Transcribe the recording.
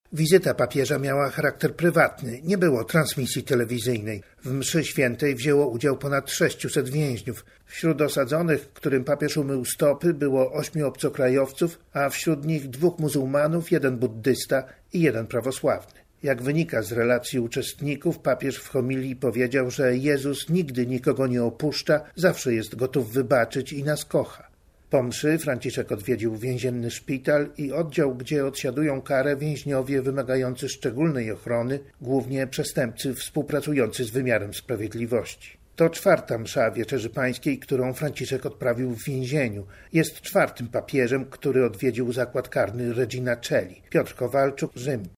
Wizyta papieża miała charakter prywatny, nie było transmisji telewizyjnej. W mszy świętej wzięło udział ponad 600 więźniów. Wśród osadzonych, którym papież umył stopy, było 8 obcokrajowców, a wśród nich 2 muzułmanów, 1 buddysta i 1 prawosławny. Jak wynika z relacji uczestników, papież w homilii powiedział, że Jezus nigdy nikogo nie opuszcza, zawsze jest gotów wybaczyć i nas kocha. Po mszy Franciszek odwiedził więzienny szpital i oddział, gdzie odsiadują karę więźniowie wymagający szczególnej ochrony, głównie przestępcy współpracujący z wymiarem sprawiedliwości. To 4. msza Wieczerzy Pańskiej, którą Franciszek odprawił w więzieniu. Jest 4. papieżem, który odwiedził zakład karny Regina Coeli. Piotr Kowalczuk, Rzym.